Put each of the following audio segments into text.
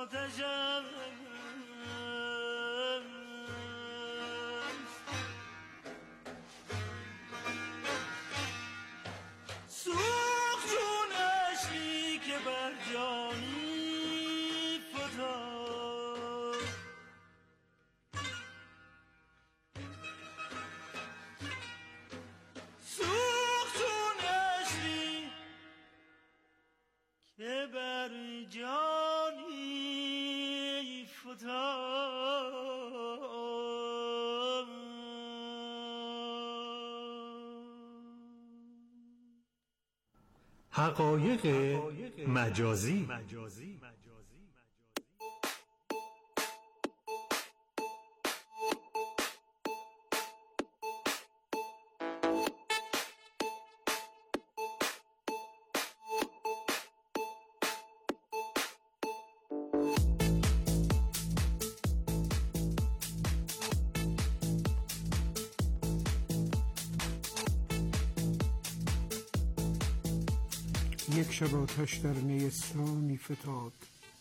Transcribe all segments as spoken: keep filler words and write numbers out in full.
آتشم سوخت چون اشکی که بر جانی فتاد سوخت چون اشکی که بر جانی فتاد. حقایق مجازی. یک شب آتش در نیستانی فتاد،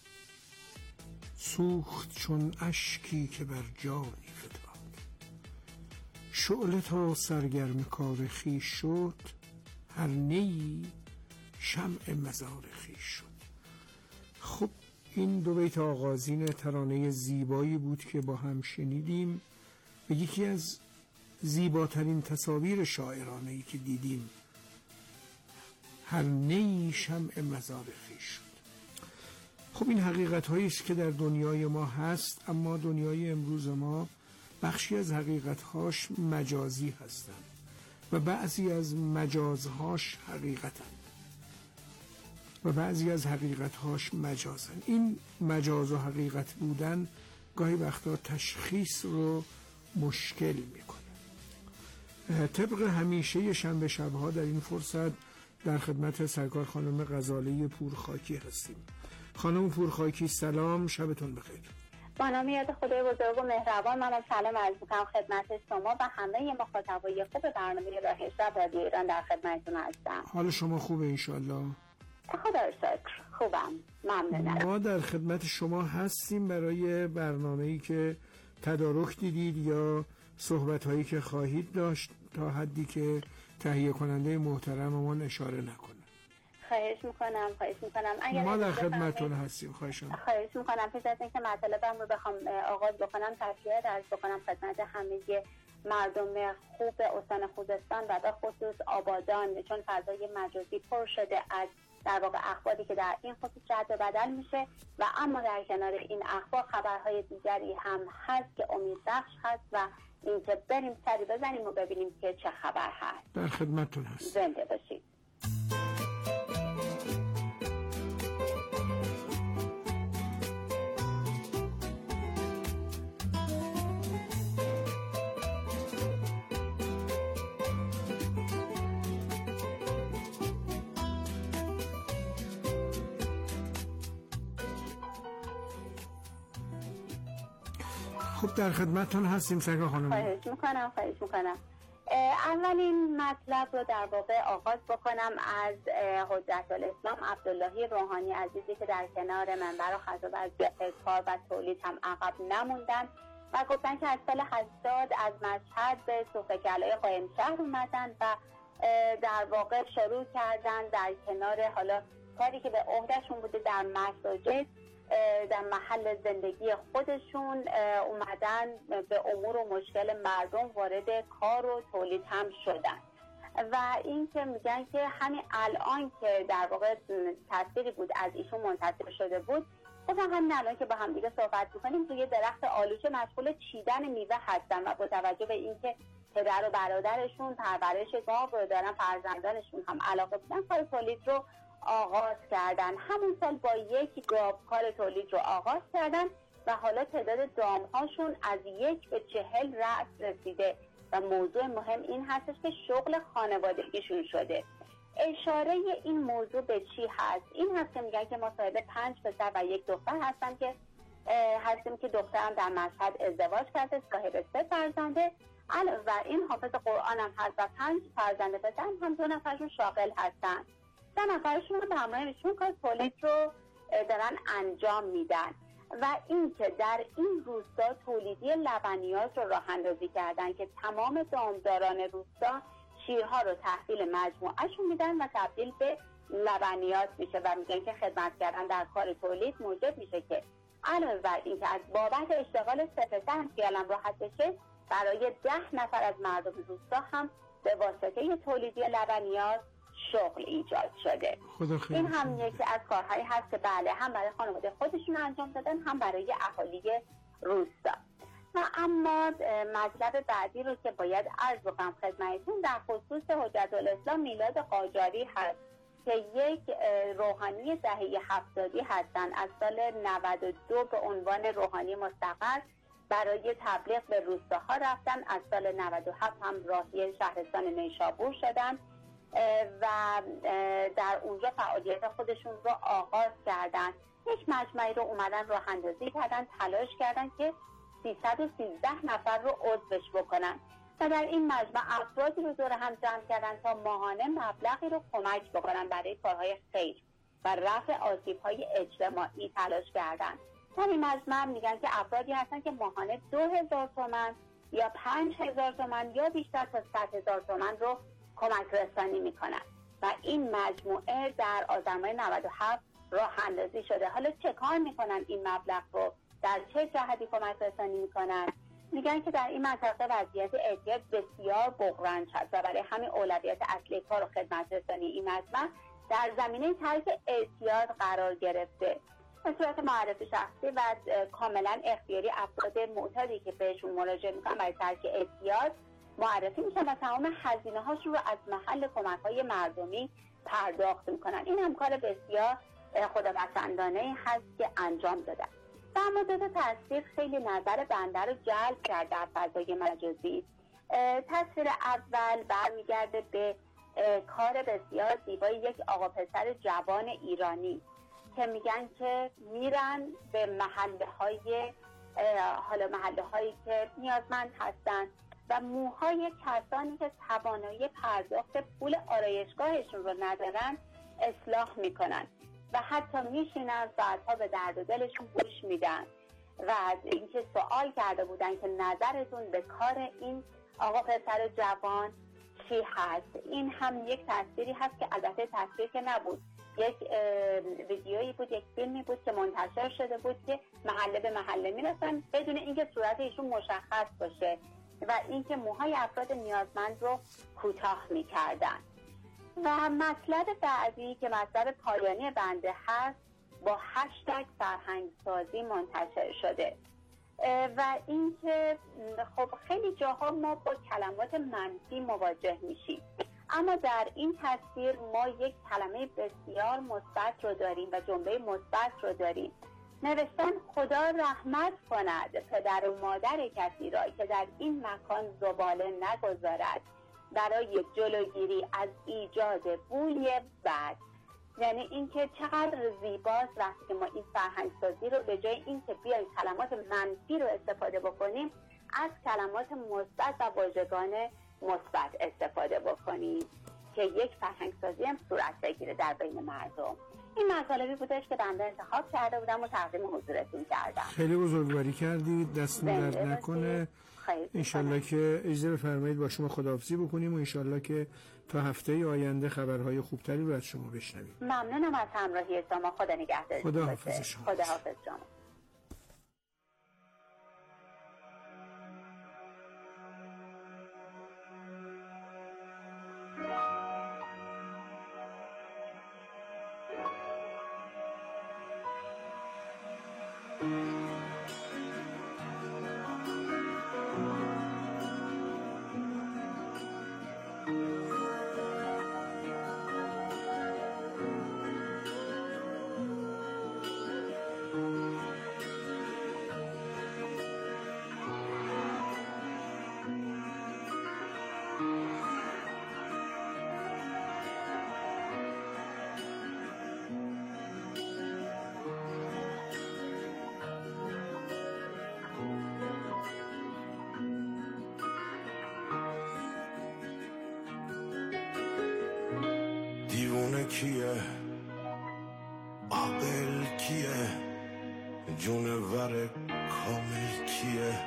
سوخت چون اشکی که بر جانی فتاد. شعله تا سرگرم کار خویش شد، هر نیی شمع مزار خویش شد. خب این دو بیت آغازین ترانه زیبایی بود که با هم شنیدیم و یکی از زیباترین تصاویر شاعرانه‌ای که دیدیم. هر نی شمع مزار خویش شد. خب این حقیقت هایی است که در دنیای ما هست، اما دنیای امروز ما بخشی از حقیقت هاش مجازی هستند و بعضی از مجازهاش حقیقتند و بعضی از حقیقت هاش مجازن. این مجاز و حقیقت بودن گاهی وقتا تشخیص رو مشکل میکنه. طبق همیشه شنبه شبها در این فرصت در خدمت سرکار خانم غزاله پورخاکی هستیم. خانم پورخاکی سلام، شبتون بخیر. با نام یاد خدای بزرگ و مهربان منم سلام عرض می‌کنم خدمت شما و همه مخاطبای خوب برنامه راه شب رادیو ایران. در خدمتتون هستم. حال شما خوبه انشالله؟ خدا رو شکر خوبم، ممنونم. ما در خدمت شما هستیم برای برنامه‌ای که تدارک دیدید یا صحبت‌هایی که خواهید داشت تا حدی که تهیه کننده محترممون اشاره نکنه. خواهش میکنم خواهش میکنم اگر ما در خدمتتون هستیم. خواهش میکنم خواهش میکنم پیش از اینکه مطلبم رو بخوام آغاز بکنم تشکر عرض بکنم خدمت همه مردم خوب استان خوزستان و به خصوص آبادان، چون فضای مجازی پر شده از در واقع اخباری که در این خصوص رد و بدل میشه و اما در کنار این اخبار خبرهای دیگری هم هست که امیدبخش هست و اینکه بریم سری بزنیم و ببینیم که چه خبر هست. در خدمتتون هست. زنده باشید. خب در خدمتتون هستیم سرکار خانم. خواهش میکنم خواهش میکنم اولین مطلب رو در واقع آغاز بکنم از حجت الاسلام عبداللهی روحانی عزیزی که در کنار منبر و خطاب از کار و تولید هم عقب نموندن و گفتن که از سال هشتاد از مشهد به صوفکلای قائم شهر اومدن و در واقع شروع کردن در کنار حالا کاری که به عهدهشون بوده در مساجد در محل زندگی خودشون اومدن به امور و مشکل مردم وارد کار و تولید هم شدن و این که میگن که همین الان که در واقع تصویری بود از ایشون منتشر شده بود، گفتن همین الان که با هم دیگه صحبت میکنیم توی درخت آلوچه مشغول چیدن میوه هستن و با توجه به اینکه پدر و برادرشون پرورش گاو رو دارن، فرزندانشون هم علاقه بودن کار تولید رو آغاز کردن. همون سال با یک گاو کار تولید رو آغاز کردن و حالا تعداد دامهاشون از یک به چهل رأس رسیده و موضوع مهم این هستش که شغل خانوادگیشون شده. اشاره این موضوع به چی هست؟ این هست که میگن که ما صاحب پنج پسر و یک دختر هستن که هستیم که دخترم در مشهد ازدواج کرده، صاحب سه فرزنده، علاوه بر این حافظ قرآن هم هست و پنج فرزند پسر هم دو نفرشون شاغل هستن. سه نفرشون به همراه ایشون کار تولید رو دارن انجام میدن و اینکه در این روستا تولیدی لبنیات رو راه اندازی کردن که تمام دامداران روستا شیرها رو تحویل مجموعهشون میدن و تبدیل به لبنیات میشه و میگن که خدمت کردن در کار تولید موجب میشه که علاوه بر اینکه از بابت اشتغال سپسه هم خیالم راحت بشه، برای ده نفر از مردم روستا هم به واسطه تولیدی لبنیات شغل ایجاد شده. این هم یکی از کارهایی هست که بله هم برای خانواده خودشون انجام دادن، هم برای اهالی روستا. و اما مطلب بعدی رو که باید عرض بکنم خدمتتون در خصوص حجت الاسلام میلاد قاجاری هست که یک روحانی دهه هفتادی هستند. از سال نود و دو به عنوان روحانی مستقر برای تبلیغ به روستاها رفتن. از سال نود و هفت هم راهی شهرستان نیشابور شدن و در اونجا فعالیت خودشون رو آغاز کردن. یک مجمعی رو اومدن راه اندازی کردن، تلاش کردن که سیصد و سیزده نفر رو عضوش بکنن و در این مجمع افرادی رو دور هم جمع کردن تا ماهانه مبلغی رو کمک بکنن برای کارهای خیر و رفع آسیب‌های اجتماعی تلاش کردن. در این مجمع میگن که افرادی هستن که ماهانه دو هزار تومن یا پنج هزار تومن یا بیشتر تا صد هزار تومن رو کمک رسانی میکنن و این مجموعه در آذر ماه نود و هفت راه اندازی شده. حالا چه کار میکنن این مبلغ رو؟ در چه جهتی کمک رسانی میکنن؟ میگن که در این منطقه وضعیت اعتیاد بسیار بغرنج هست و برای همین اولویت اصلی کار و خدمت رسانی این مجمع در زمینه ترک اعتیاد قرار گرفته. به صورت معرفی شخصی و کاملا اختیاری افراد معتادی که بهشون مراجعه میکنن برای ترک اعتیاد معرفی میشن و تمام هزینه هاشون رو از محل کمک های مردمی پرداخت میکنن. این هم کار بسیار خداپسندانه هست که انجام دادن. در مورد تصویر خیلی نظر بنده رو جلب کرد در فضای مجازی. تصویر اول برمیگرده به کار بسیار زیبای یک آقا پسر جوان ایرانی که میگن که میرن به محله های حالا محله هایی که نیازمند هستن و موهای کسانی که توانایی پرداخت پول آرایشگاهشون رو ندارن اصلاح میکنن و حتی میشینن ساعتها به درد و دلشون گوش میدن و اینکه سوال کرده بودن که نظرتون به کار این آقا پسر جوان چی هست. این هم یک تصویری هست که البته تصویر که نبود، یک ویدیویی بود، یک فیلمی بود که منتشر شده بود که محله به محله میرسن بدون اینکه صورت ایشون مشخص باشه و اینکه موهای افراد نیازمند رو کوتاه میکردن. و مطلب بعدی که مطلب پایانی بنده هست با هشتگ فرهنگسازی منتشر شده و اینکه خب خیلی جاها ما با کلمات منفی مواجه میشیم، اما در این تصویر ما یک کلمه بسیار مثبت رو داریم و جمله مثبت رو داریم. نوشتن خدا رحمت کند پدر و مادر کسی را که در این مکان زباله نگذارد برای جلوگیری از ایجاد بوی بد. یعنی اینکه چقدر زیباست وقتی که ما این فرهنگسازی رو به جای اینکه بیایم کلمات منفی رو استفاده بکنیم از کلمات مثبت و واژگان مثبت استفاده بکنیم که یک فرهنگسازی هم صورت بگیره در بین مردم. این مطالبی بودش که بنده انتخاب کرده بودم و تقدیم حضورتون کردم. خیلی بزرگواری کردید، دست درد نکنه. انشالله که اجازه بفرمایید با شما خداحافظی بکنیم و انشالله که تا هفته آینده خبرهای خوبتری رو از شما بشنویم. ممنونم از همراهی شما. خدا نگهدارتون. خدا حافظ شما. خدا حافظ شما. دیوونه کیه عاقل کیه جونور کامل کیه؟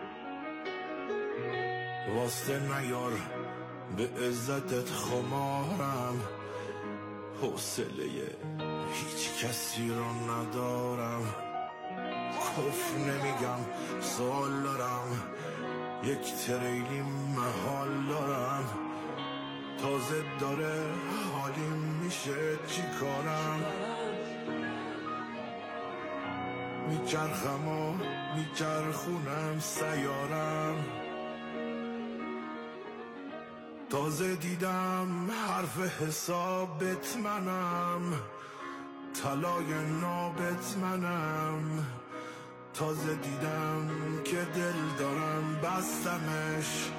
واسه نیار به عزتت خمارم، حوصله هیچ کسی رو ندارم. کفر نمیگم سوال دارم، یک تریلی محال دارم. تازه داره حالیم میشه چی کارم؟ میچرخم و میچرخونم سیارم. تازه دیدم حرف حسابت منم، طلای نابت منم. تازه دیدم که دل دارم بستمش،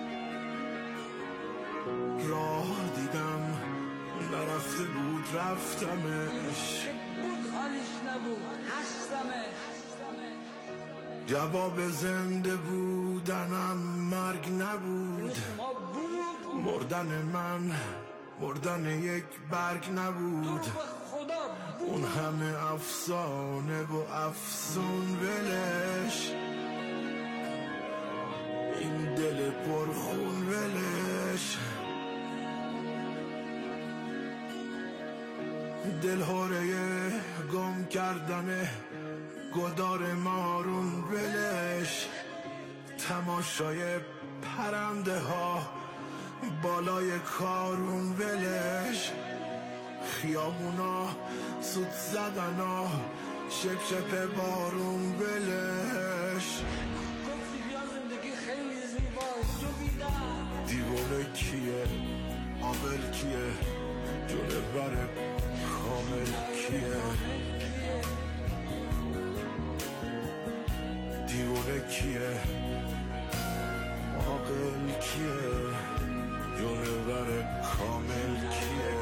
راه دیدم نرفته بود رفتمش. جواب زنده بودنم مرگ نبود، مردن من مردن یک برگ نبود. اون همه افسانه و افسون ولش، این دل پرخون ولش. دلهوره گم کردن گدار مارون ولش. تماشای پرنده ها بالای کارون ولش. خیابونا سود زدن ها شپ شپ بارون ولش. دیوونه کیه؟ عاقل کیه؟ جونور کامل کیه؟ دیوونه کیه؟ عاقل کیه؟ جونور کامل کیه؟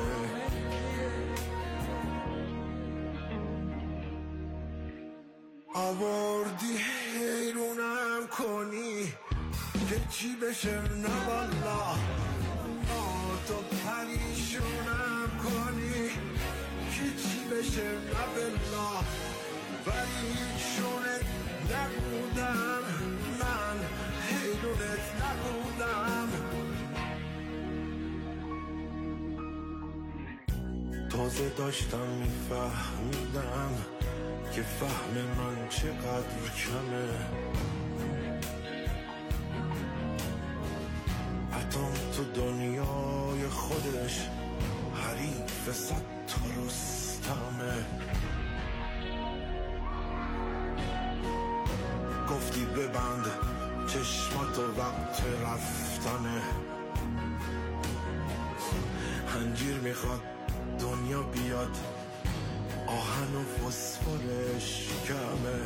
آوردی حیرونم کنی که چی بشه؟ نه والله تو پریشونم کنی که چی بشه؟ نه بالله ولی شونت نبودم من، حیرونت نبودم. تازه داشتم میفهمیدم که فهم من چقدر کمه. اتم تو دنیای خودش حریف صد تا رستمه. گفتی ببند چشماتو وقت رفتنه، انجیر میخواد دنیا بیاد آهن و فسفرش کمه.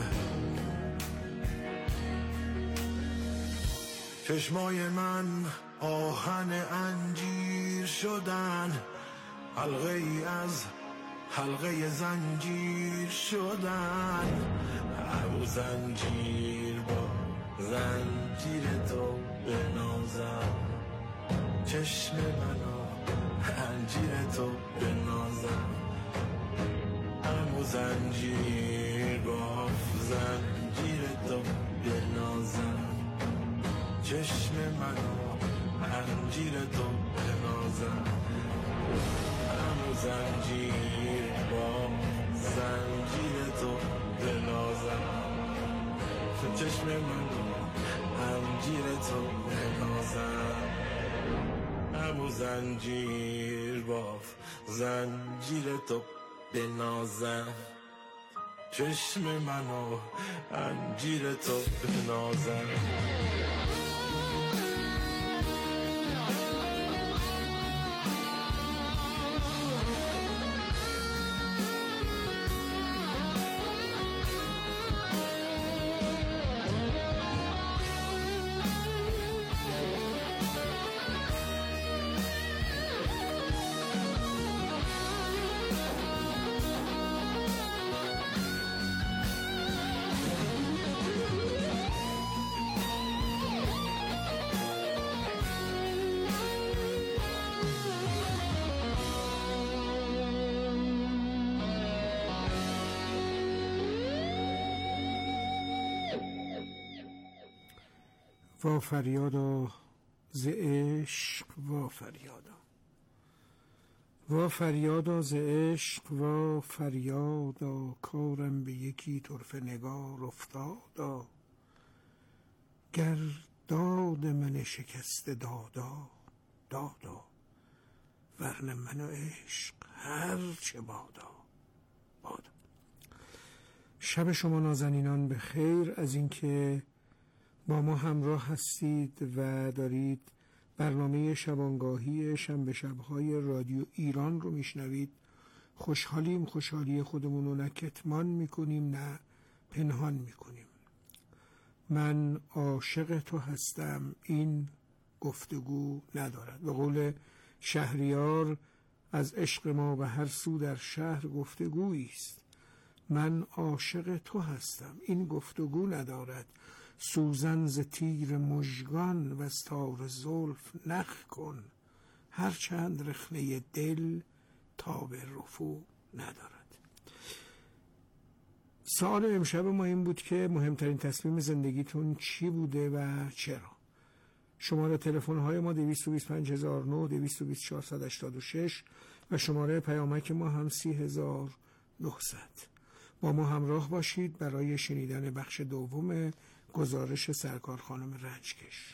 چشمای من آهن انجیر شدن، حلقه ای از حلقه زنجیر شدن. ابو زنجیر با زنجیر تو بنازم، چشم منو انجیر تو بنازم. ابو زنجیر با زنجیر تو بنازم، چشم منو انجیر تو بنازم. ابو زنجیر با زنجیر تو بنازم، چشم منو انجیر تو بنازم. ابو زنجیر با زنجیر تو بنازم، چشم منو انجیر تو بنازم. وا فریادا ز عشق وا فریادا، وا فریادا ز عشق وا فریادا، کارم به یکی طرفه نگار افتادا، گر داد من شکسته دادا دادا، ورنه من و عشق هر چه بادا بادا. شب شما نازنینان به خیر از اینکه با ما همراه هستید و دارید برنامه شبانگاهی شنبه شب‌های رادیو ایران رو میشنوید. خوشحالیم، خوشحالی خودمون رو نه کتمان میکنیم نه پنهان میکنیم. من عاشق تو هستم، این گفتگو ندارد. به قول شهریار از عشق ما به هر سو در شهر گفتگویی است. من عاشق تو هستم، این گفتگو ندارد. سوزن ز تیر مژگان و از تار زلف نخ کن، هرچند رخنه دل تاب رفو ندارد. سوال امشب ما این بود که مهمترین تصمیم زندگیتون چی بوده و چرا؟ شماره تلفن های ما دویست و بیست و پنج هزار و نه، دویست و بیست چهارصد و هشتاد و شش و شماره پیامک ما هم سی هزار و نهصد. با ما همراه باشید برای شنیدن بخش دوم گزارش سرکار خانم رنجکش.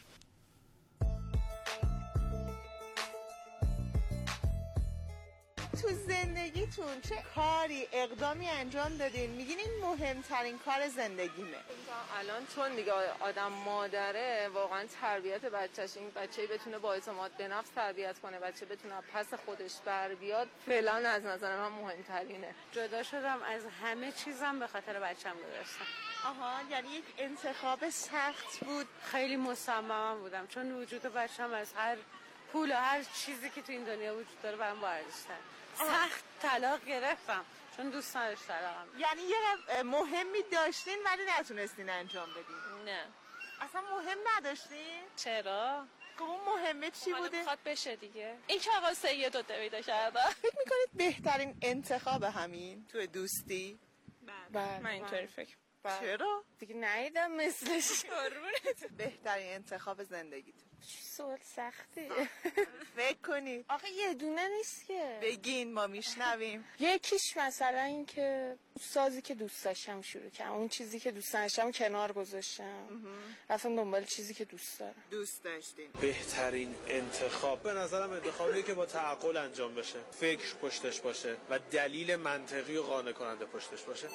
تو زندگیتون چه کاری اقدامی انجام دادین میگین این مهمترین کار زندگیمه؟ الان چون دیگه آدم مادره، واقعا تربیت بچه‌ش، این بچه‌ای بتونه با اعتماد به نفس تربیت کنه، بچه بتونه پس خودش بر بیاد، فعلا از نظر من مهمترینه. جدا شدم از همه چیزم به خاطر بچه‌م گذاشتم. آها، یعنی یک انتخاب سخت بود. خیلی مصمم بودم چون وجود بچه‌م از هر پول و هر چیزی که تو این دنیا وجود داره برام با ارزش‌تره. سخت طلاق گرفتم چون دوست نداشت طلاقم. یعنی یه مهمی داشتین ولی نتونستین انجام بدین؟ نه اصلا مهم نداشتین؟ چرا؟ خب اون مهمه چی بوده؟ حالا بخواد بشه دیگه. این که آقا سید رو پیدا کرده. فکر میکنید بهترین انتخاب همین تو دوستی؟ بله من اینطوری فکر. چرا؟ دیگه ندیدم مثلش. قربونت. بهترین انتخاب زندگیتون؟ سوال سخته. فکر کنید. آخه یه دونه نیست که. بگین ما میشنویم. یکیش مثلا این که سازی که دوست داشتم شروع کردم، اون چیزی که دوست داشتم کنار گذاشتم، رفتم دنبال چیزی که دوست دارم. دوست داشتین. بهترین انتخاب به نظرم انتخابی که با تعقل انجام بشه، فکر پشتش باشه و دلیل منطقی و قانع کننده پشتش باشه.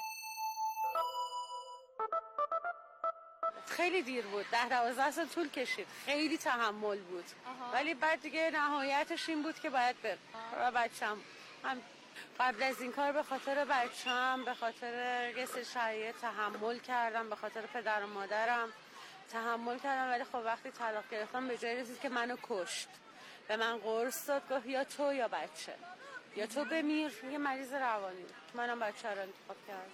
خیلی دیر بود، ده دوازده سال طول کشید، خیلی تحمل بود. آها. ولی بعد دیگه نهایتش این بود که باید برم و بچم. من قبل از این کار به خاطر بچم، به خاطر یه سری شرایط تحمل کردم، به خاطر پدر و مادرم تحمل کردم، ولی خب وقتی طلاق گرفتم به جای رسید که منو کشت. به من قرص داد گفت یا تو یا بچه، یا تو بمیر. یه مریض روانی، منم بچه رو انتخاب کردم.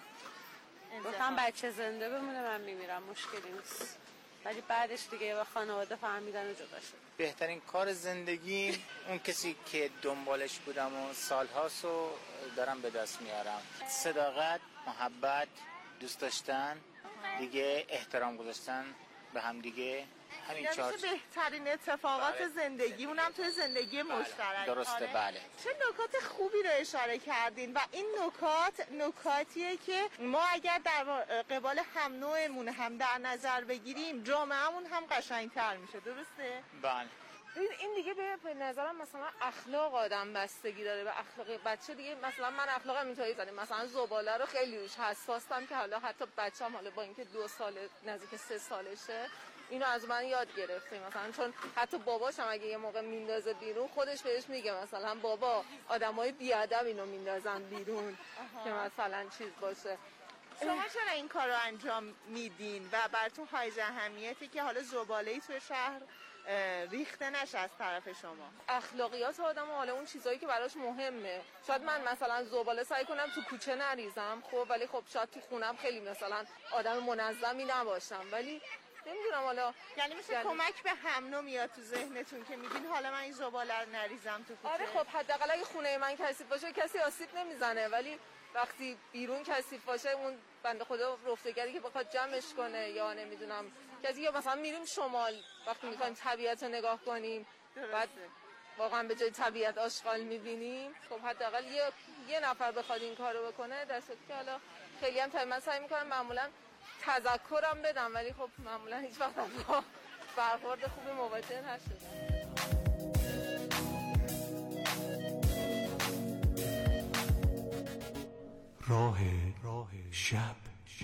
گفتم بچه زنده بمونه من میمیرم، مشکلی نیست. ولی بعدش دیگه با خانواده فهمیدن و جدا شد. بهترین کار زندگی اون کسی که دنبالش بودم و سالهاست و دارم به دست میارم. صداقت، محبت، دوست داشتن، دیگه احترام گذاشتن به هم دیگه. همین چهار بهترین اتفاقات بله. زندگی، اونم توی زندگی بله. مشترک. درسته آره. بله. چه نکات خوبی رو اشاره کردین و این نکات نکاتیه که ما اگر در قبال هم نوعمون هم در نظر بگیریم جامعهمون هم قشنگتر میشه. درسته؟ بله. این دیگه به نظرم مثلا اخلاق آدم بستگی داره به اخلاق بچه دیگه. مثلا من اخلاقم اینطوری زدم، مثلا زباله رو خیلی روش حساسم که حالا حتی بچه‌م حالا با اینکه دو ساله نزدیک سه سالشه اینو از من یاد گرفته. مثلا چون حتی باباشم اگه یه موقع میندازه بیرون خودش بهش میگه مثلا بابا آدمای بیادب اینو میندازن بیرون که مثلا چیز باشه. شما چرا این کار رو انجام میدین و براتون حائز اهمیتی که حالا زباله‌ای توی شهر ریخته نشه از طرف شما؟ اخلاقیات آدم و حالا اون چیزایی که براش مهمه. شاید من مثلا زباله سعی کنم تو کوچه نریزم، خب ولی خب شاید تو خونم خیلی مثلا آدم منظمی نباشم، ولی نمیدونم حالا یعنی مثل یعنی... کمک به هم نوع میاد تو ذهنتون که میگین حالا من این زباله رو نریزم تو کوچه. آره خب حداقل اگه خونه من کثیف باشه کسی آسیب نمیزنه، ولی وقتی بیرون کثیف باشه اون بنده خدا رفتگری که بخواد جمعش کنه یا نمیدونم کسی یا مثلا میریم شمال وقتی میخوایم طبیعت رو نگاه کنیم بعد واقعا به جای طبیعت آشغال میبینیم. خب حداقل یه یه نفر بخواد این کارو بکنه در صورتی که حالا خیلی هم من سعی میکنم معمولا تذکرم بدم ولی خب معمولا هیچ وقت با برخورد خوبی مواجه نشدم. راه راه شب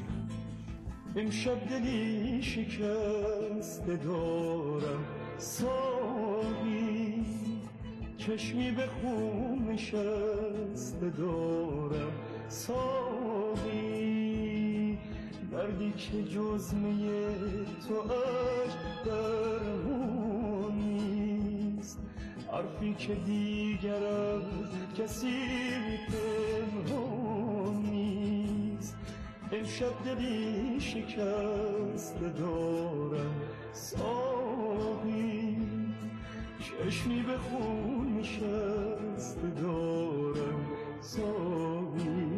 امشب دلی شکسته دارم ساقی، چشمی به خون نشسته دارم ساقی، دردی که جز می تو اش درمون نیست، حرفی که دیگر از کسی پنهان نیست. امشب دلی شکسته دارم ساقی، چشمی به خون نشسته دارم ساقی.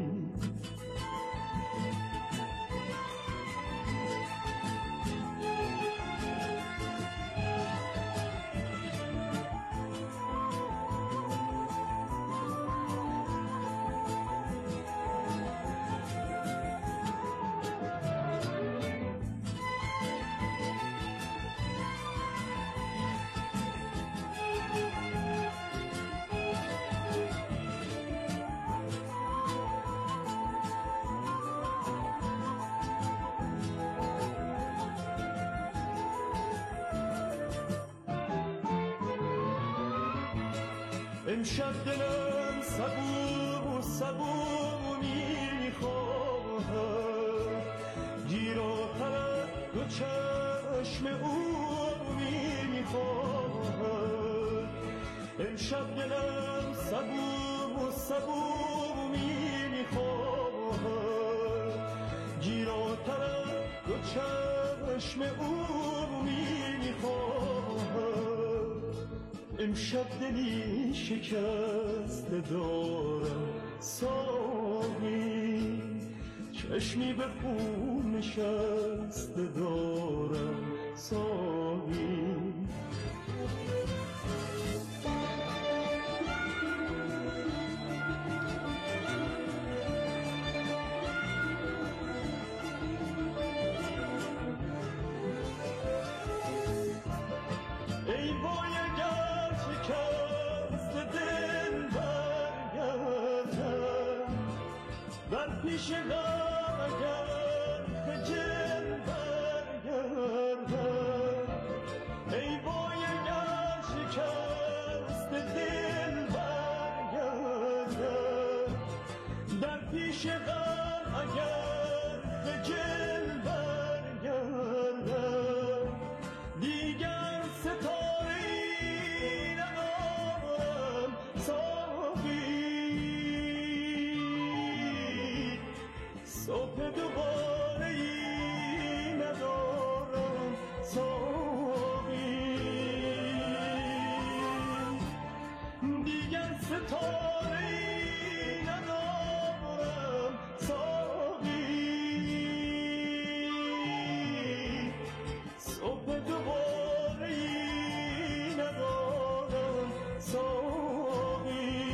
امشب دلم صبور صبور میخواهد، گیراتر از دو چشم او میخواهد. امشب دلم صبور صبور میخواهد، گیراتر از دو چشم او میخواهد. امشب دلی شکسته دارم ساقی، چشمی به خون نشسته دارم ساقی. ای وای اگر شکست دل برگردم، در پیش غم اگر خجل برگردم. ای وای اگر شکست دل برگردم، در پیش غم اگر خجل برگردم. دیگر ستاره‌ای ندارم ساقی، صبح دوباره‌ای ندارم ساقی. دیگر ستاره‌ای ندارم ساقی، صبح دوباره‌ای ندارم ساقی.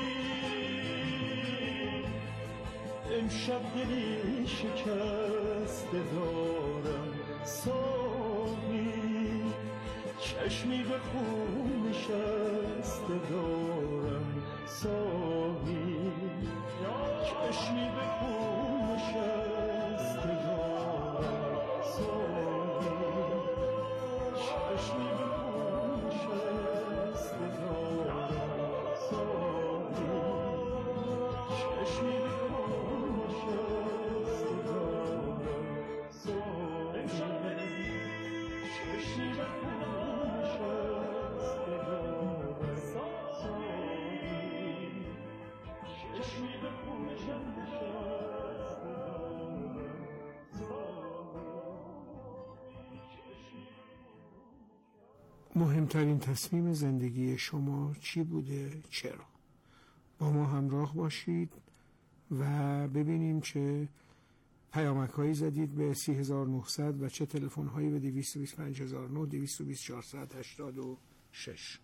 امشب دلی شکسته دارم ساقی، چشمی به خون نشسته دارم ساقی، چشمی به خون نشسته دارم ساقی، چشمی به خون نشسته دارم ساقی، چشمی به خون نشسته دارم ساقی، چشمی به خون نشسته دارم ساقی، چشمی به خون نشسته مهمترین تصمیم زندگی شما چی بوده؟ چرا؟ با ما همراه باشید و ببینیم که پیامک هایی زدید به سی هزار و نهصد و چه تلفن هایی به دویست و بیست و پنج هزار و نه، دویست و بیست چهارصد و هشتاد و شش.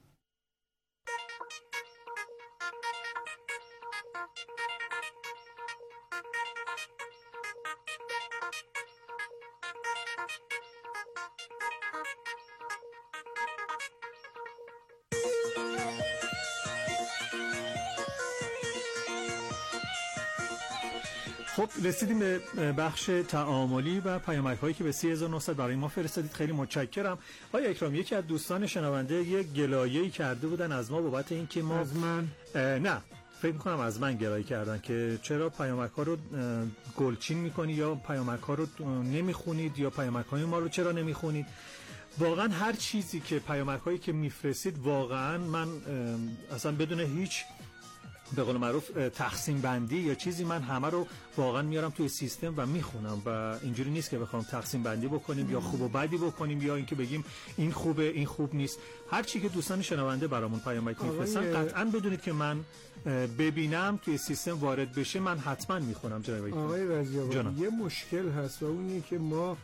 خب رسیدیم به بخش تعاملی و پیامک هایی که به سی هزار و نهصد برای ما فرستادید. خیلی متشکرم. آقای اکرام، یکی از دوستان شنونده یک گلایه‌ای کرده بودن از ما بابت اینکه ما از من نه فکر می‌کنم از من گلایه کردن که چرا پیامک ها رو گلچین می‌کنی یا پیامک ها رو نمی‌خونید یا پیامک های ما رو چرا نمی‌خونید. واقعا هر چیزی که پیامک هایی که میفرستید واقعا من اصلا بدون هیچ به قول معروف تقسیم بندی یا چیزی من همه رو واقعا میارم توی سیستم و میخونم و اینجوری نیست که بخوام تقسیم بندی بکنیم یا خوب و بدی بکنیم یا اینکه بگیم این خوبه این خوب نیست. هر چی که دوستان شنونده برامون پیامک میفرستن قطعا بدونید که من ببینم توی سیستم وارد بشه من حتما میخونم. جناب آقای رضی‌آبادی یه مشکل هست و اونیه که ما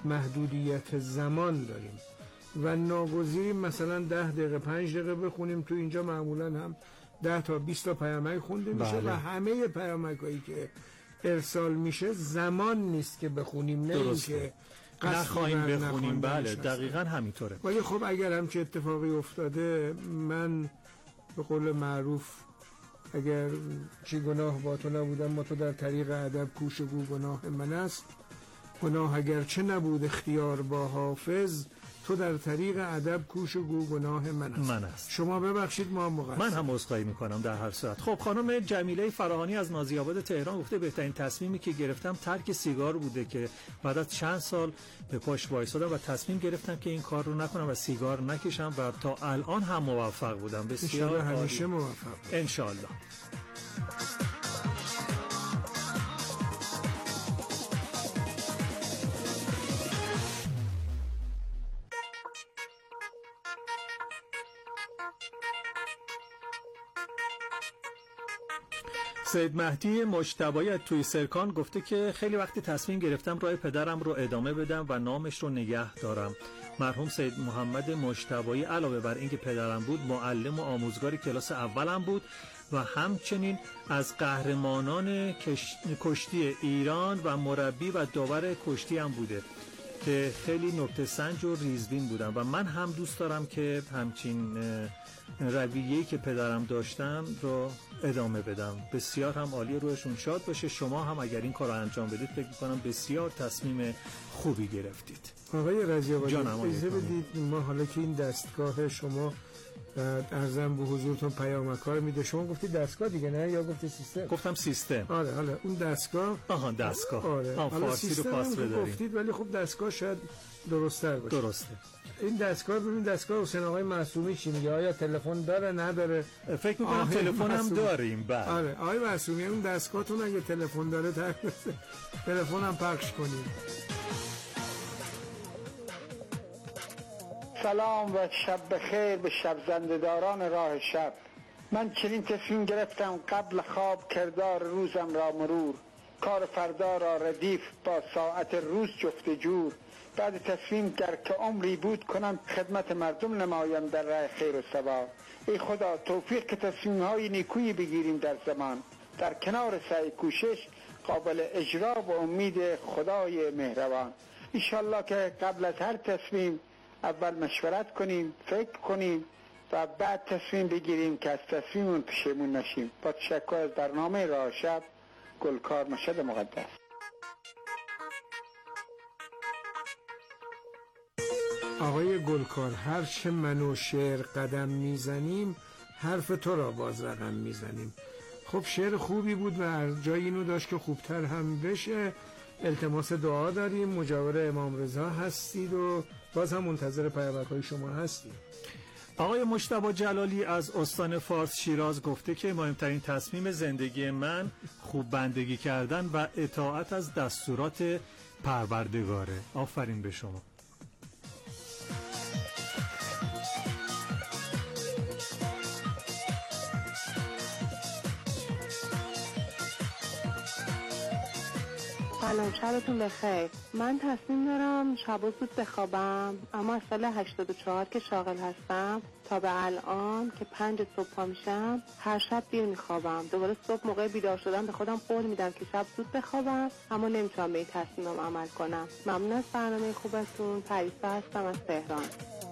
محدودیت زمان داریم و ناگزیریم مثلا ده دقیقه پنج دقیقه بخونیم. تو اینجا معمولا هم ده تا بیست تا پیامک خونده میشه بله. و همه پیامک هایی که ارسال میشه زمان نیست که بخونیم، نه اینکه نخواهیم بخونیم. بله دقیقاً همینطوره. ولی خب اگر همچه اتفاقی افتاده من به قول معروف اگر چی گناه با تو نبودم ما تو در طریق ادب کوش گو گناه من است، گناه اگر چه نبود اختیار با حافظ، تو در طریق ادب کوش و گو گناه من است. من است. شما ببخشید ما مقصر. من هم عذرخواهی میکنم در هر صورت. خب خانم جمیله فراهانی از نازی آباد تهران گفته بهترین تصمیمی که گرفتم ترک سیگار بوده که بعد از چند سال به پاش وایسادم و تصمیم گرفتم که این کار رو نکنم و سیگار نکشم و تا الان هم موفق بودم. بسیار همیشه موفق ان شاء الله. سید مهدی مجتبی توی سرکان گفته که خیلی وقتی تصمیم گرفتم راه پدرم رو ادامه بدم و نامش رو نگه دارم. مرحوم سید محمد مجتبی علاوه بر اینکه پدرم بود معلم و آموزگار کلاس اولم بود و همچنین از قهرمانان کش... کشتی ایران و مربی و داور کشتی هم بوده که خیلی نکته سنج و ریزبین بودم و من هم دوست دارم که همچین رویه‌ای که پدرم داشتم رو ادامه بدم. بسیار هم عالی، روحشون شاد باشه. شما هم اگر این کار رو انجام بدید فکر می‌کنم بسیار تصمیم خوبی گرفتید. آقای رضی‌آبادی اجازه بدید ما حالا که این دستگاه شما ارزم به حضورتون پیامک‌ها رو میده، شما گفتید دستگاه دیگه نه یا گفتی سیستم؟ گفتم سیستم. آره حالا اون دستگاه آها دستگاه آره آه فارسی رو پاس بداریم گفتید ولی خب دستگاه شاید درست‌تر باشه. درسته. این دستگاه ببین دستگاه حسین آقای معصومی چی میگه؟ آیا تلفن داره نداره؟ فکر می‌کنم تلفن هم داریم. بله آره آقای معصومی اون دستگاهتون اگه تلفن داره تلفن هم پخش کنید. سلام و شب بخیر به شب زنده‌داران راه شب. من چنین تصمیم گرفتم قبل خواب کردار روزم را مرور، کار فردا را ردیف با ساعت روز جفت جور. بعد تصمیم گر که عمری بود کنم خدمت مردم نمایم در راه خیر و ثواب. ای خدا توفیق که تصمیم های نیکویی بگیریم در زمان، در کنار سعی کوشش قابل اجرا و امید خدای مهربان. انشالله که قبل از هر تصمیم اول مشورت کنیم، فکر کنیم و بعد تصمیم بگیریم که از تصمیمون پشیمون نشیم. با تشکر از برنامه راه شب، گلکار مشهد مقدس. آقای گلکار هر چه من و شعر قدم میزنیم حرف تو را باز رقم میزنیم. خب شعر خوبی بود و جای اینو داشت که خوبتر هم بشه. التماس دعا داریم، مجاور امام رضا هستید و باز هم منتظر پیامک‌های شما هستیم. آقای مجتبی جلالی از استان فارس شیراز گفته که مهمترین تصمیم زندگی من خوب بندگی کردن و اطاعت از دستورات پروردگاره. آفرین به شما. سلام، شبتون بخیر. من تصمیم دارم شبا زود بخوابم، اما از سال هشتاد و چهار که شاغل هستم تا به الان که پنج صبح پا میشم هر شب دیر میخوابم. دوباره صبح موقع بیدار شدم به خودم قول میدم که شب زود بخوابم، اما نمیتونم به این تصمیمم عمل کنم. ممنون از برنامه خوبتون. پریسا هستم از تهران.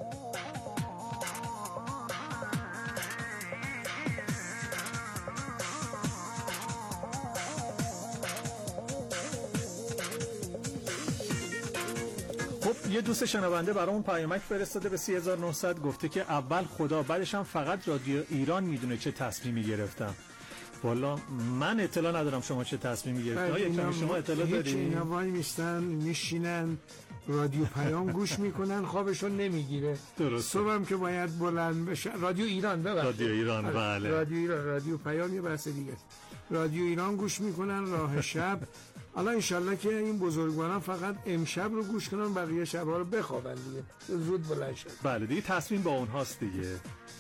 یه دوست شنونده برامون پیامک فرستاده به سه هزار و نهصد، گفته که اول خدا بعدش هم فقط رادیو ایران میدونه چه تصمیمی گرفتم. والا من اطلاع ندارم شما چه تصمیمی گرفتید. شما اطلاع دارید؟ هیچ، اینا وای میستن میشینن رادیو پیام گوش میکنن خوابشون نمیگیره. درست. صبحم که باید بلند بشه. رادیو ایران ببخشید. رادیو ایران بله. رادیو ایران، رادیو پیام یه بحث دیگه. رادیو ایران گوش میکنن راه شب. حالا انشالله که این بزرگواران فقط امشب رو گوش کنن، بقیه شبها رو بخوابن دیگه، زود بلند شن. بله دیگه تصمیم با اونهاست دیگه.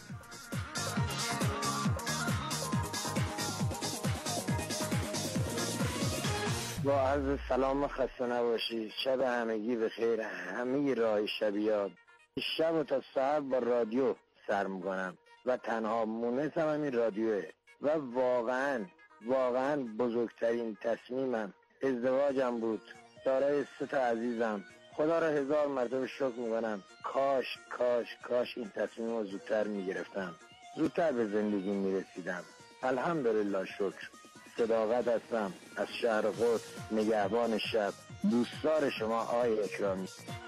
با عرض سلام، خسته نباشید. شب همگی بخیر، همه راه شبیات. شب و تا سحر با رادیو سر میکنم و تنها مونسم همین رادیوه و واقعا واقعا بزرگترین تصمیمم ازدواجم بود. دارای سه تا عزیزم. خدا را هزار مرتبه شکر میکنم. کاش کاش کاش این تصمیم رو زودتر میگرفتم، زودتر به زندگی میرسیدم. الحمدلله شکر. صداقت هستم از شهر قدس، نگهبان شب. دوستدار شما آقای اکرامی.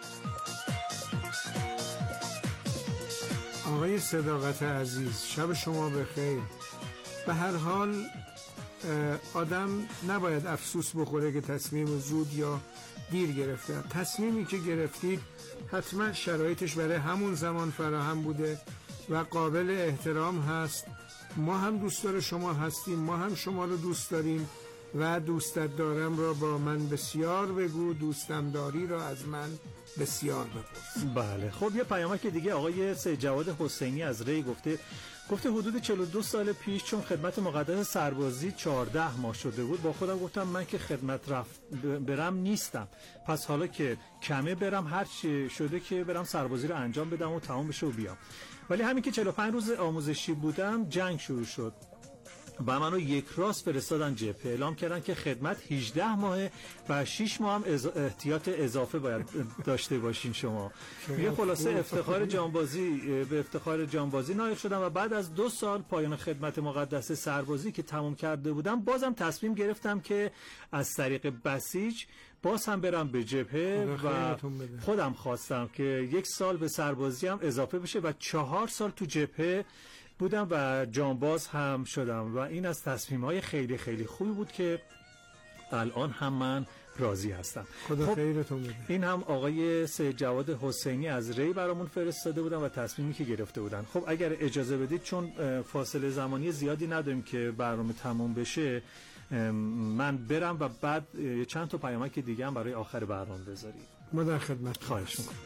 آقای صداقت عزیز، شب شما بخیر. به هر حال آدم نباید افسوس بخوره که تصمیم زود یا دیر گرفته. تصمیمی که گرفتید حتما شرایطش برای همون زمان فراهم بوده و قابل احترام هست. ما هم دوستدار شما هستیم، ما هم شما رو دوست داریم و دوستت دارم را با من بسیار بگو، دوستم داری را از من بسیار بپرس. بله خب یه پیامک دیگه آقای سید جواد حسینی از ری گفته گفته حدود چهل و دو سال پیش چون خدمت مقدس سربازی چهارده ماه شده بود، با خودم گفتم من که خدمت رفت برم نیستم، پس حالا که کمه برم، هر چی شده که برم سربازی رو انجام بدم و تمام بشه و بیام. ولی همین که چهل و پنج روز آموزشی بودم جنگ شروع شد و منو یک راست فرستادن جبهه. اعلام کردن که خدمت هجده ماهه و شش ماه هم از احتیاط اضافه باید داشته باشین شما. یه خلاصه افتخار جانبازی به افتخار جانبازی نائل شدم و بعد از دو سال پایان خدمت مقدس سربازی که تمام کرده بودم بازم تصمیم گرفتم که از طریق بسیج باز هم برم به جبهه و خودم خواستم که یک سال به سربازی هم اضافه بشه و چهار سال تو جبهه بودم و جانباز هم شدم و این از تصمیم‌های خیلی خیلی خوبی بود که الان هم من راضی هستم. خدا خب خیرتون بده. این هم آقای سید جواد حسینی از ری برامون فرستاده بودن و تصمیمی که گرفته بودن. خب اگر اجازه بدید چون فاصله زمانی زیادی نداریم که برنامه تموم بشه، من برم و بعد چند تا پیامک دیگه هم برای آخر برنامه بذارید. ما در خدمت. خواهش می‌کنم.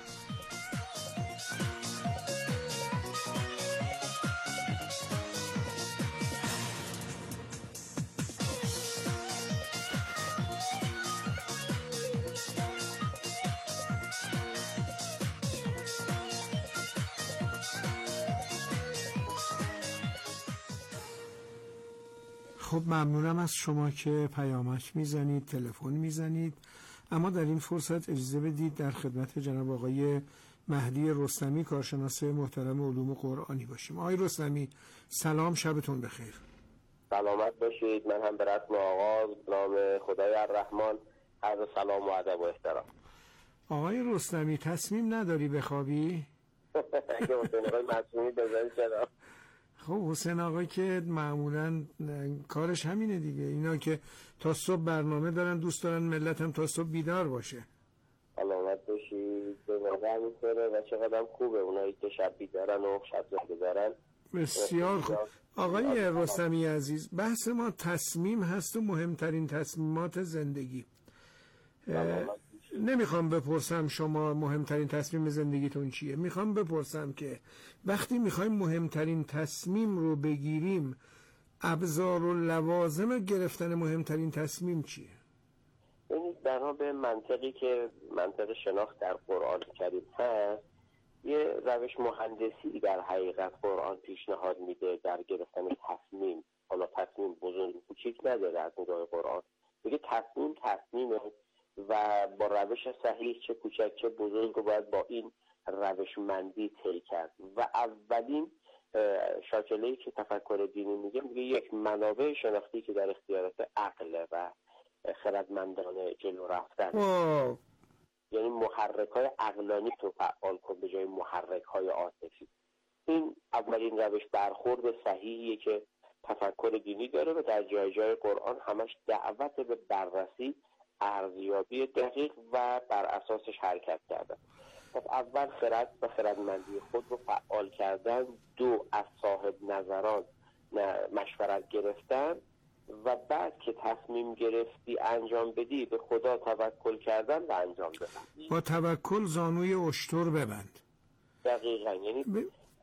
خب ممنونم از شما که پیامک میزنید، تلفن میزنید، اما در این فرصت اجازه بدید در خدمت جناب آقای مهدی رستمی کارشناس محترم علوم قرآنی باشیم. آقای رستمی سلام، شبتون بخیر. سلامت باشید. من هم به رسم آغاز نام خدای الرحمن عرض سلام و ادب و احترام. آقای رستمی تصمیم نداری بخوابی؟ اگه حسین آقای معصومی بذاری چرا؟ خب حسین آقای که معمولا کارش همینه دیگه، اینا که تا صبح برنامه دارن دوست دارن ملت هم تا صبح بیدار باشه. سلامت باشید. به نظر می‌کنه و چقدر خوبه اونایی که شب بیدارن و شب زنده دارن. بسیار خوب. آقای رستمی عزیز، بحث ما تصمیم هست و مهمترین تصمیمات زندگی. نمیخوام بپرسم شما مهمترین تصمیم زندگیتون چیه، میخوام بپرسم که وقتی میخوایم مهمترین تصمیم رو بگیریم ابزار و لوازم گرفتن مهمترین تصمیم چیه؟ ببینید بنا به منطقی که منطق شناخت در قرآن کریم هست، یه روش مهندسی در حقیقت قرآن پیشنهاد میده در گرفتن تصمیم. حالا تصمیم بزرگ کوچیک نداره از نگاه قرآن، میگه تصمیم تصمیمه و با روش صحیح چه کوچک چه بزرگ رو باید با این روشمندی طی کرد. و اولین شاکله‌ای که تفکر دینی میگه میگه یک منابع شناختی که در اختیارات عقل و خردمندانه جلو رفتن، یعنی محرک‌های عقلانی تو فعال کن به جای محرک‌های عاطفی. این اولین روش برخورد صحیحیه که تفکر دینی داره و در جای جای قرآن همش دعوت به بررسی، ارزیابی دقیق و بر اساسش حرکت کردن. پس اول خرد و خردمندی خود رو فعال کردن، دو از صاحب نظران مشورت گرفتن و بعد که تصمیم گرفتی انجام بدی به خدا توکل کردن و انجام دادن. با توکل زانوی اشتر ببند. دقیقاً. یعنی ب...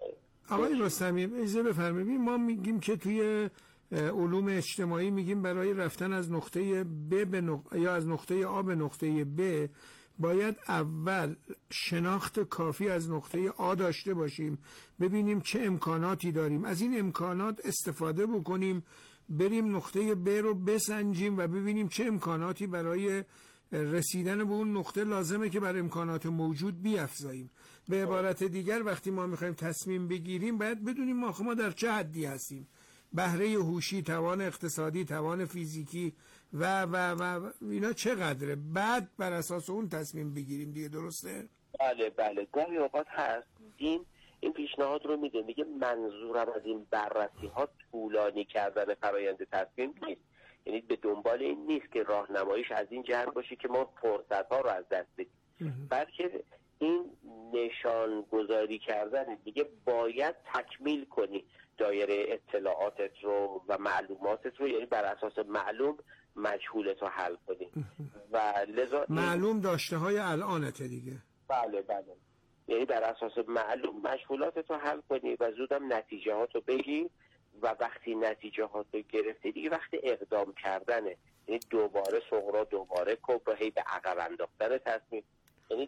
آقای رستمی اجازه بفرمایید، ما میگیم که توی علوم اجتماعی میگیم برای رفتن از نقطه ب به نق... یا از نقطه آ به نقطه ب باید اول شناخت کافی از نقطه آ داشته باشیم، ببینیم چه امکاناتی داریم، از این امکانات استفاده بکنیم، بریم نقطه ب رو بسنجیم و ببینیم چه امکاناتی برای رسیدن به اون نقطه لازمه که بر امکانات موجود بیفزاییم. به عبارت دیگر وقتی ما میخوایم تصمیم بگیریم باید بدونیم ما ما در چه حدی هستیم، بهره هوشی، توان اقتصادی، توان فیزیکی و و و اینا چقدره، بعد بر اساس اون تصمیم بگیریم دیگه. درسته؟ بله بله. گاهی اوقات هست دین این پیشنهاد رو میده، میگه منظورم از این بررسی ها طولانی کردن فرایند تصمیم نیست، یعنی به دنبال این نیست که راهنماییش از این جهت باشه که ما فرصت ها رو از دست بدیم، بلکه این نشان گذاری کردن دیگه باید تکمیل کنی دایره اطلاعاتت رو و معلوماتت رو، یعنی بر اساس معلوم مجهولت رو حل کنی و لذا معلوم داشته های الانته دیگه. بله بله. یعنی بر اساس معلوم مشغولاتت رو حل کنی و زودم نتیجه هاتو بگی و وقتی نتیجه هاتو گرفتی دیگه وقت اقدام کردنه، یعنی دوباره صغرا دوباره کبرا، هی به عقب انداختن تصمیم. یعنی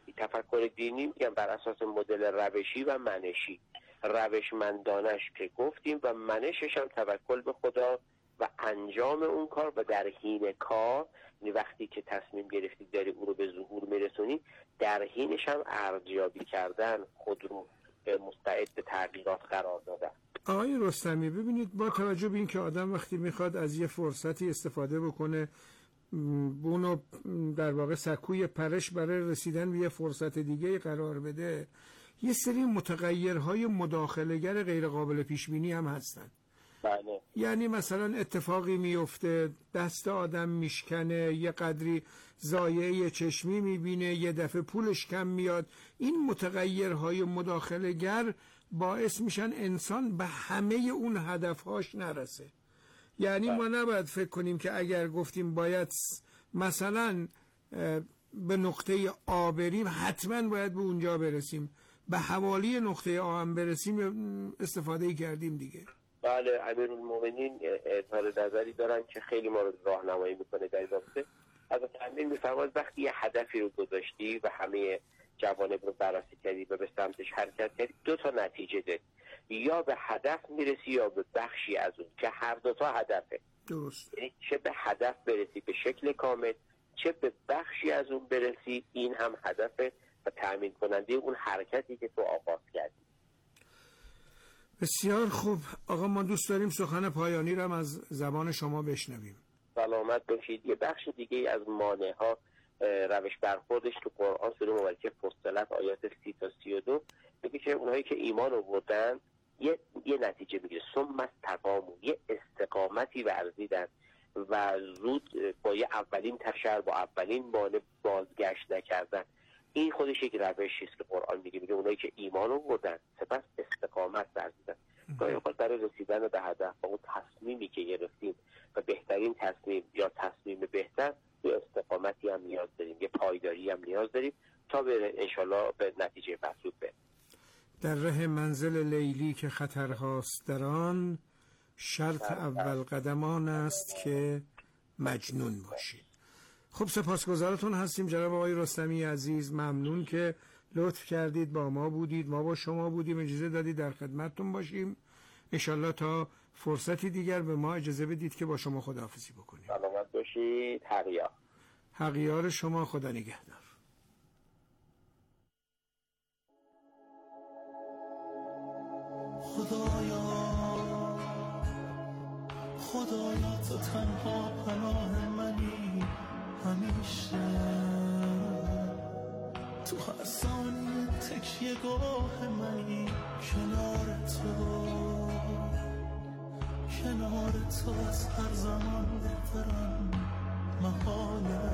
تفکر دینی میگم بر اساس مدل روشی و منشی، روشمندانش که گفتیم و منشش هم توکل به خدا و انجام اون کار و در حین کار، یعنی وقتی که تصمیم گرفتی داری اون رو به ظهور میرسونی، در حینش هم ارزیابی کردن، خود رو مستعد به تغییرات قرار دادن. آقای رستمی ببینید، با توجه به این که آدم وقتی میخواد از یه فرصتی استفاده بکنه، اونو در واقع سکوی پرش برای رسیدن به یه فرصت دیگه قرار بده، یه سری متغیرهای مداخله‌گر غیر قابل پیش بینی هم هستن. بله. یعنی مثلا اتفاقی میفته، دست آدم میشکنه، یه قدری ضایعه چشمی میبینه، یه دفعه پولش کم میاد. این متغیرهای مداخله‌گر باعث میشن انسان به همه اون هدفهاش نرسه. یعنی ما نباید فکر کنیم که اگر گفتیم باید مثلا به نقطه آ بریم حتما باید به اونجا برسیم، به حوالی نقطه آ هم برسیم استفاده کردیم دیگه. بله، امیرالمومنین اظهار نظری دارن که خیلی ما رو راهنمایی میکنه در این رابطه. از تمرین میفرماید وقتی یه هدفی رو گذاشتی و همه جوانب رو بررسی کردی و به سمتش حرکت کردی، دو تا نتیجه داری، یا به هدف میرسی یا به بخشی از اون، که هر دو تا هدفه. درست. یعنی چه به هدف برسی به شکل کامل، چه به بخشی از اون برسی، این هم هدفه و تأمین کننده اون حرکتی که تو آغاز کردی. بسیار خوب آقا، ما دوست داریم سخن پایانی رو هم از زبان شما بشنویم. سلامت باشید. یه بخش دیگه از مانع ها روش برخوردش تو قرآن سوره مبارکه فصلت آیات سی تا سی و دو میگه که اونهایی که ایمان آوردن یه یه نتیجه میگیره، ثم استقاموا، یه استقامتی ورزیدن و زود با یه اولین تشر با اولین مانع بازگشت نکردن. این خودش یک روشی است که قرآن میگه، میگه اونایی که ایمان آوردن سپس استقامت ورزیدن. گاهی اوقات برای رسیدن به هدف با اون تصمیمی که گرفتیم و بهترین تصمیم یا تصمیم بهتر، یه استقامتی هم نیاز داریم، یه پایداری هم نیاز داریم تا به انشالله به نتیجه مطلوب برسیم. در ره منزل لیلی که خطرهاست در آن، شرط اول قدمان است که مجنون باشید. خب سپاسگزارتون هستیم جناب آقای رستمی عزیز. ممنون که لطف کردید با ما بودید، ما با شما بودیم، اجازه دادید در خدمتتون باشیم. انشالله تا فرصتی دیگر به ما اجازه بدید که با شما خداحافظی بکنیم. سلامت باشید. حقیار حقیار شما. خدا نگهدار. خدایا خدایا تو تنها پناه منی، همیشه تو هر ثانیه تکیه گاه منی، کنار تو کنار تو از هر زمان بهترم. محاله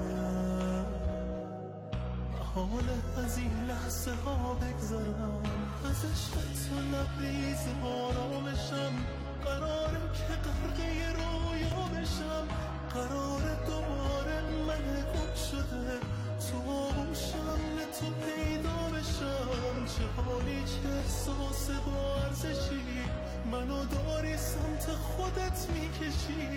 محاله از این لحظه ها بگذرم، از عشق تو لبریز آرامشم. قراره که غرقه رویا بشم، قراره دوباره من گم شده تو آغوشم تو پیدا بشم. چه حالی چه احساس با ارزشی، منو داری سمت خودت میکشی.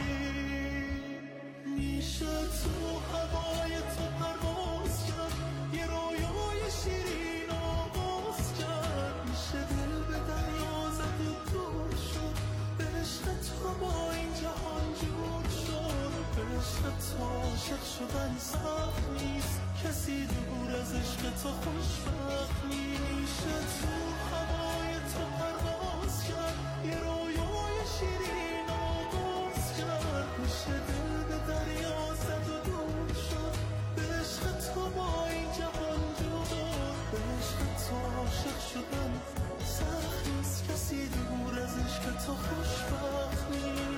میشه تو هوای تو پرواز کرد، یه رویای شیرین آغاز کرد. میشه دل به دریا زد و دور شد، به عشق تو با این جهان جور شد. به عشق تو عاشق شدن سخت نیست، کسی دور از عشق تو خوشبخت نیست. میشه تو هوای تو پرواز کرد، یه رویای شیرین آغاز کرد. میشه دل به دریا زد و دور شد، به عشق تو با این جهان جور. به عشق تو عاشق شدن سخت نیست، کسی دور از عشق تو خوشبخت نیست.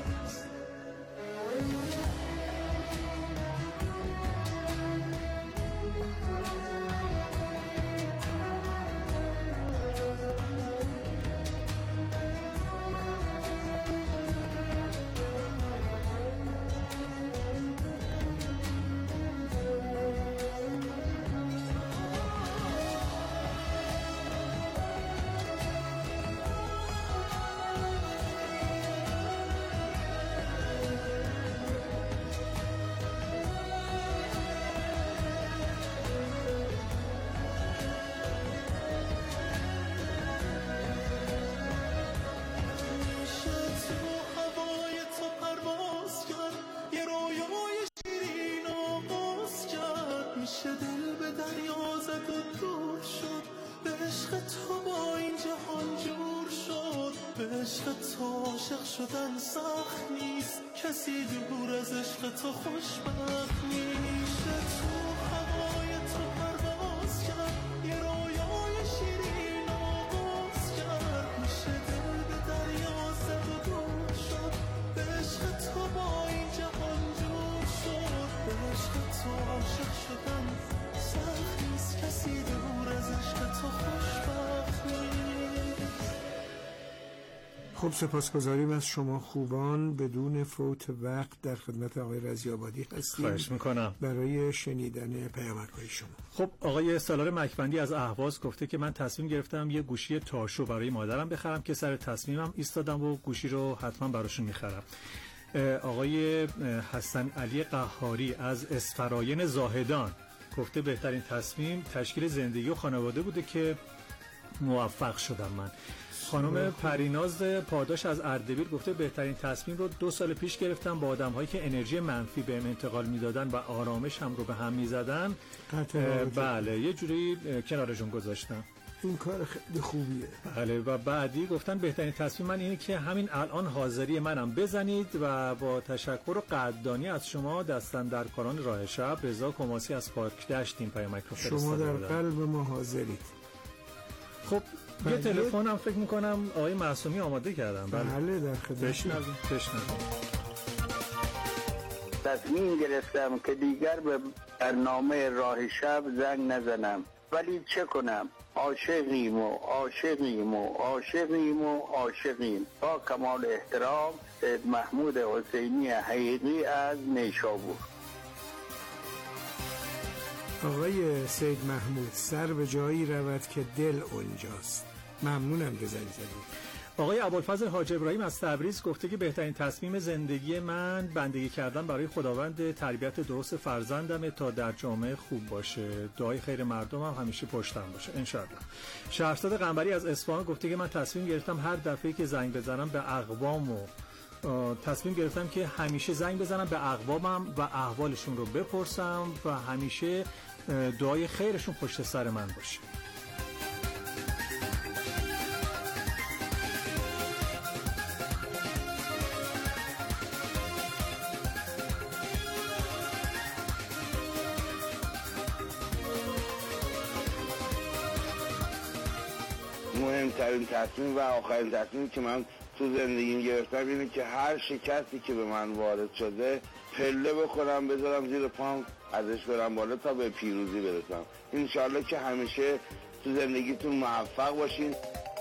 عاشق شدن سخت نیست، کسی دور از عشق تو خوشبخت میشه. تو هوای تو پرواز کرد، یه رویای شیرین آغاز کرد. میشه دل به دریا زد و دور شد، به عشق تو با این جهان جور شد. به عشق تو عاشق شدن سخت نیست، کسی دور از عشق تو خوشبخت نیست. خب سپاسگزاریم از شما خوبان. بدون فوت وقت در خدمت آقای رضی‌آبادی هستیم. خواهش میکنم برای شنیدن پیامک‌های شما. خب آقای سالار مکبندی از اهواز گفته که من تصمیم گرفتم یه گوشی تاشو برای مادرم بخرم که سر تصمیمم ایستادم و گوشی رو حتما براشون میخرم. آقای حسن علی قهاری از اسفراین زاهدان گفته بهترین تصمیم تشکیل زندگی و خانواده بوده که موفق شدم من. خانم پریناز پاداش از اردبیل گفته بهترین تصمیم رو دو سال پیش گرفتم با آدم‌هایی که انرژی منفی بهم انتقال میدادن و آرامش هم رو به هم میزدن. بله یه جوری کنارشون گذاشتم. این کار خیلی خوبیه. بله و بعدی گفتن بهترین تصمیم من اینه که همین الان حاضری منم بزنید و با تشکر و قدردانی از شما دستن در کاران راه شب. رضا کماسی از پارک دشت این پیامک رو فرستاده. شما در قلب ما حاضرید. خب یه تلفن هم فکر میکنم آقای معصومی آماده کردم. بله در خدمت. بشنویم بشنویم. تصمیم گرفتم که دیگر به برنامه راه شب زنگ نزنم، ولی چه کنم؟ عاشقیم و عاشقیم و عاشقیم و عاشقیم. با کمال احترام، سید محمود حسینی حقیقی از نیشابور. آقای سید محمود، سر به جایی رود که دل اونجاست. ممنونم که زنگ زدید. آقای ابوالفضل حاج ابراهیم از تبریز گفته که بهترین تصمیم زندگی من بندگی کردن برای خداوند، تربیت درست فرزندمه تا در جامعه خوب باشه. دعای خیر مردم هم همیشه پشتم باشه ان شاء الله. شهرزاد قنبری از اصفهان گفته که من تصمیم گرفتم هر دفعه که زنگ بزنم به اقوام و تصمیم گرفتم که همیشه زنگ بزنم به اقوامم و احوالشون رو بپرسم و همیشه دعای خیرشون پشت سر من باشه. مهمترین تصمیم و آخرین تصمیم که من تو زندگیم گرفتم اینه که هر شکستی که به من وارد شده پله بخورم بذارم زیر پام ازش برم بالا تا به پیروزی برسم. انشالله که همیشه تو زندگیتون موفق باشین.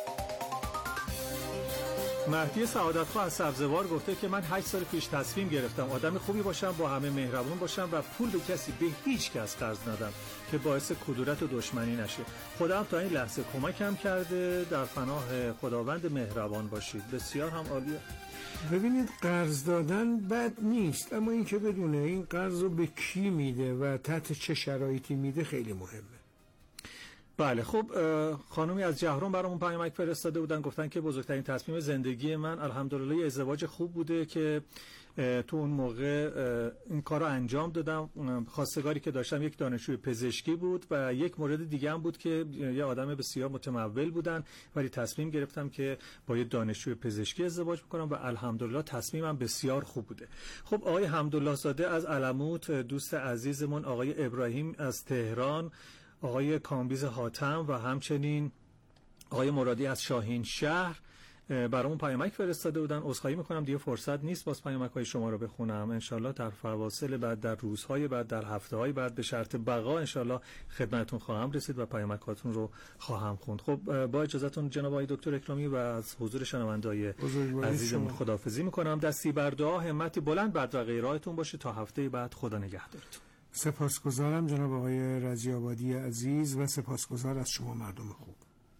مهدی سعادتخواه از سبزوار گفته که من هشت سال پیش تصمیم گرفتم آدم خوبی باشم، با همه مهربون باشم و پول به کسی به هیچ کس قرض ندم که باعث کدورت و دشمنی نشه. خدا هم تا این لحظه کمکم کرده. در پناه خداوند مهربان باشید. بسیار هم عالیه. ببینید قرض دادن بد نیست، اما این که بدونه این قرض رو به کی میده و تحت چه شرایطی میده خیلی مهمه. بله خب خانومی از جهرم برامون پیامک فرستاده بودن، گفتن که بزرگترین تصمیم زندگی من الحمدلله ازدواج خوب بوده که تو اون موقع این کار رو انجام دادم. خواستگاری که داشتم یک دانشجوی پزشکی بود و یک مورد دیگه هم بود که یه آدم بسیار متمول بودن، ولی تصمیم گرفتم که با یه دانشجوی پزشکی ازدواج بکنم و الحمدلله تصمیمم بسیار خوب بوده. خب آقای حمدالله زاده از علموت، دوست عزیزمون آقای ابراهیم از تهران، آقای کامبیز حاتم و همچنین آقای مرادی از شاهین شهر برامون پیامک فرستاده بودن. عذرخواهی میکنم دیگه فرصت نیست باز پیامک های شما رو بخونم. انشالله در فواصل بعد، در روزهای بعد، در هفته‌های بعد به شرط بقا انشالله خدمتتون خواهم رسید و پیامکاتون رو خواهم خوند. خب با اجازهتون جناب آقای دکتر اکرامی و از حضور شنوندای عزیزمون خداحافظی میکنم. دستی بر دعا، همتی بلند، بدرقه راهتون باشه تا هفته بعد. خدا نگهدارتون. سپاسگزارم جناب آقای رضی آبادی عزیز و سپاسگزار از شما مردم خوب.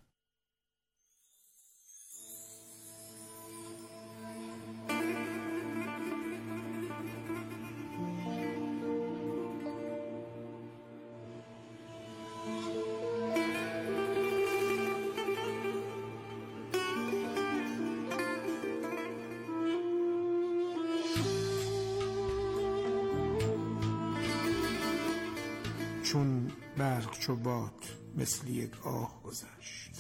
چون برق چو باد مثل یک آه گذشت،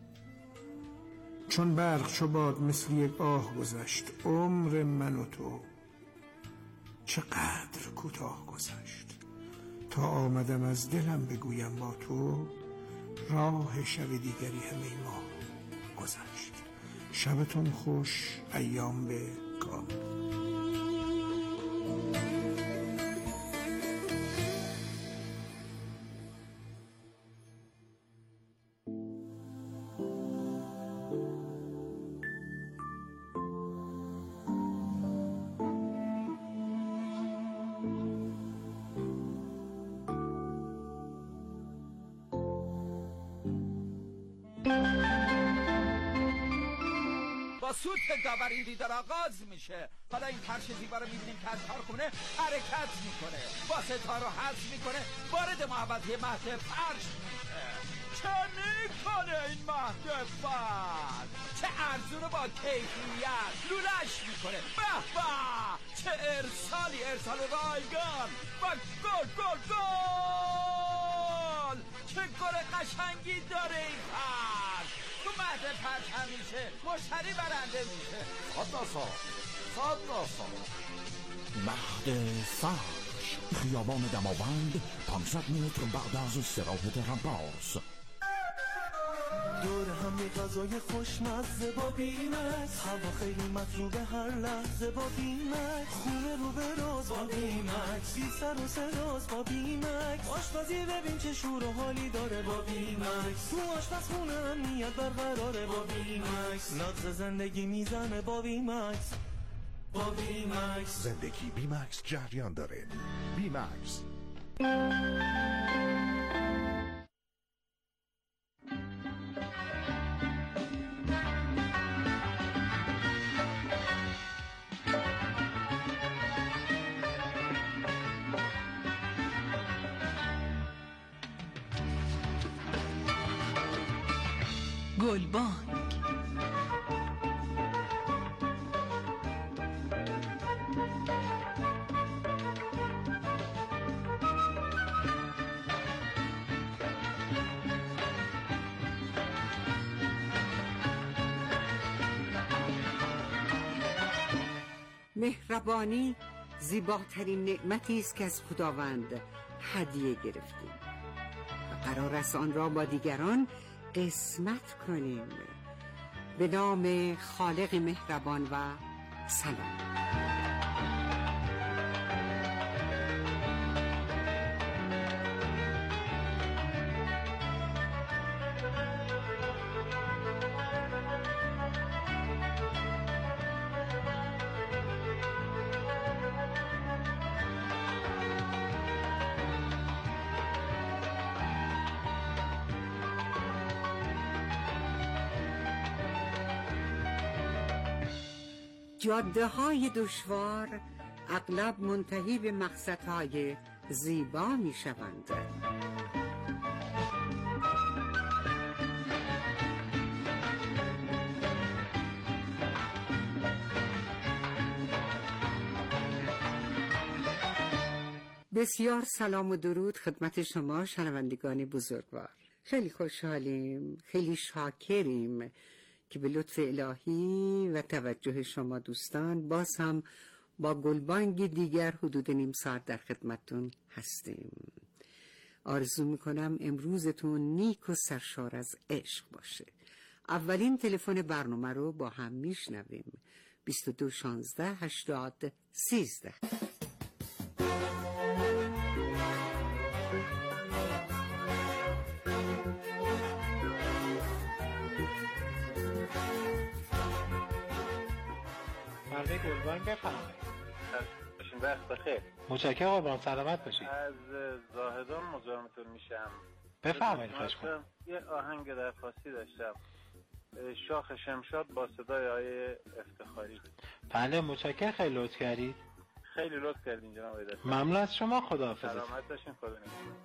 چون برق چو باد مثل یک آه گذشت، عمر من و تو چقدر کوتاه گذشت. تا آمدم از دلم بگویم با تو، راه شب دیگری همه ما گذشت. شبتون خوش، ایام به کام. با سوت داور این دیدار آغاز میشه. حالا این پرش زیبا رو میبینیم که از کارخونه حرکت میکنه، با ستار رو حذف میکنه، وارد محوطه مهد پرش میشه. چه میکنه این مهد فرد؟ چه ارزون با کیفیت لولش میکنه. به به چه ارسالی، ارسال رایگان و گل گل گل. چه گل قشنگی داره این پرش. تو مهد پرش همیشه مشتری برنده میشه. صد ناسا صد ناسا مهد فرش، خیابان دماوند، پانصد متر بعد از استراحت رمپارس. دور همی غذای خوشمزه با بیمکس، هوا خیلی مطلوبه هر لحظه با بیمکس. خونه رو به راز با بیمکس، بی سر و صداست با بیمکس. آشپزی ببین چه شور و حالی داره با بیمکس. تو آشپزخونه امنیت برقراره با بیمکس. نبض زندگی میزنه با بیمکس. با بیمکس زندگی بیمکس جریان داره. بیمکس. گلبانگ. مهربانی زیباترین نعمتی است که از خداوند هدیه گرفتیم و قرار است آن را با دیگران قسمت کنیم. به نام خالق مهربان و سلام. جاده های دشوار اغلب منتهی به مقصدهای زیبا می شوند. بسیار سلام و درود خدمت شما شنوندگان بزرگوار. خیلی خوشحالیم، خیلی شاکریم که به لطف الهی و توجه شما دوستان باز هم با گلبانگ دیگر حدود نیم ساعت در خدمتتون هستیم. آرزو میکنم امروزتون نیک و سرشار از عشق باشه. اولین تلفن برنامه رو با هم میشنویم. بیست و دو شانزده هشتاد سیزده. مرده گلبانگ بفرمایید. باشین وقت بخیر. متشکرم قربان، سلامت باشید. از زاهدان مزاحمتون میشم. بفرمایید. خواهش می‌کنم. یه آهنگ درخواستی داشتم، شاخ شمشاد با صدای آقای افتخاری. بله متشکرم، خیلی لطف کردید. خیلی لطف کردین جناب آقای. ممنون از شما، خداحافظ. سلامت باشین، خدا نگهدار.